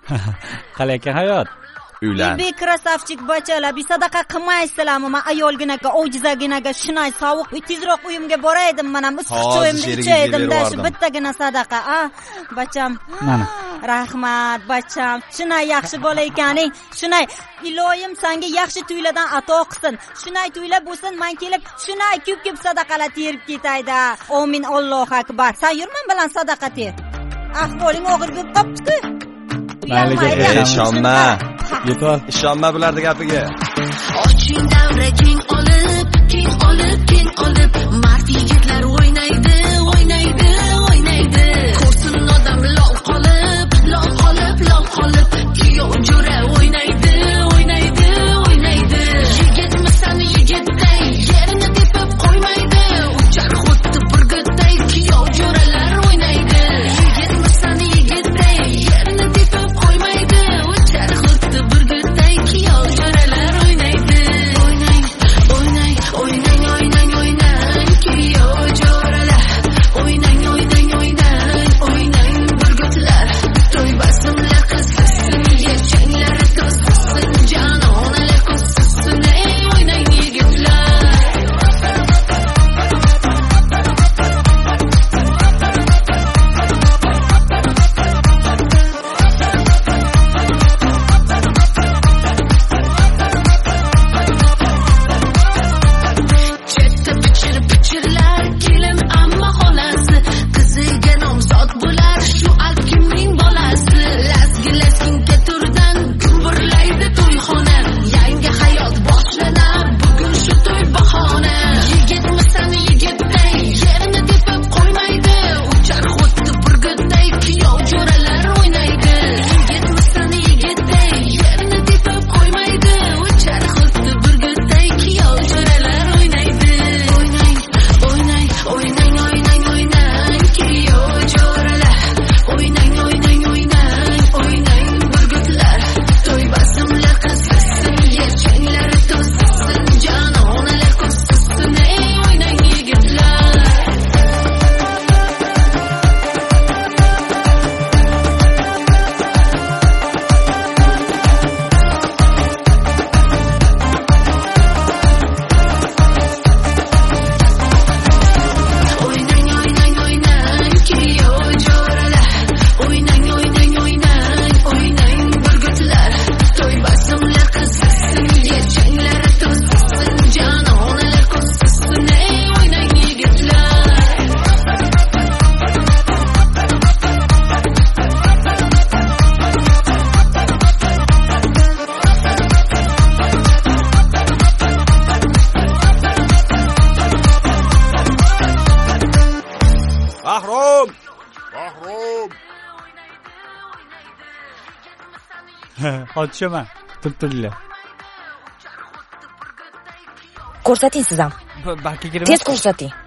Qalay ekan hayot? Uylan. Bek krasavchik bachalar, bir sadaqa qilmaysizlarmi? Men ayolginaga, ojizaginaga shunay sovuq, tezroq uyimga boraydim, mana issiq ichaydim-da, shu bittagina sadaqa. Bacham. Mana. Rahmat, bacham. Shunay yaxshi bola ekaning. Shunay iloyim senga yaxshi tuylardan ato qilsin. Shunay tuylar bo'lsin, men kelib shunay ko'p sadaqalar terib ketayda. Amin, Allohu akbar. Sen yurman bilan sadaqa ter. Ahvoling og'ir bo'lib qopti-ku. Ishonma. Yetar. Ishonma bularni gapiga. Oching davra keng olib, mard yigitlar o'ynaydi. Ko'rsin odam lol qolib, kuyov jo'ra o'ynaydi. Yigitmisan yigitday, yerini tepib qo'ymaydi. Uchar xuddi burgutday, kuyov jo'ralar o'ynaydi. Yigitmisan yigitday, yerini tepib qo'ymaydi. Uchar xuddi burgutday, kuyov jo'ralar o'ynaydi. O'ynang, kuyov jo'ralar. O'ynang, burgutlar. To'y basmlar qizsin, yechanglar to'ssin, janonalar ko'ssin. O'ynang yigitlar. Chetda pichirlar, kelin amma xolasi, qiziga nomzod bo'lar, shu alkimning bolasi. Lasgi turdan gumburlaydi to'yxona, yangi hayot boshlanar, bugun shu to'y bahona. Yigitmisan yigitday, yerini tepib qo'ymaydi. Uchar xuddi burgutday, kuyov jo'ralar o'ynaydi. Yigitmisan yigitday, yerini tepib qo'ymaydi. Uchar xuddi burgutday, kuyov jo'ralar o'ynaydi. O'ynang, kuyov jo'ralar. O'ynang, burgutlar. To'y basmlar qizsin, yechanglar to'ssin, janonalar ko'ssin. O'ynang yigitlar. O'ynang, kuyov jo'ralar. O'ynang, burgutlar. To'y basmlar qizsin, yechanglar to'ssin, janonalar ko'ssin. O'ynang yigitlar. Bahrom. Hozir tushaman. Turibdilar. Ko'rsating siz ham. Balki kiraman. Tez ko'rsating.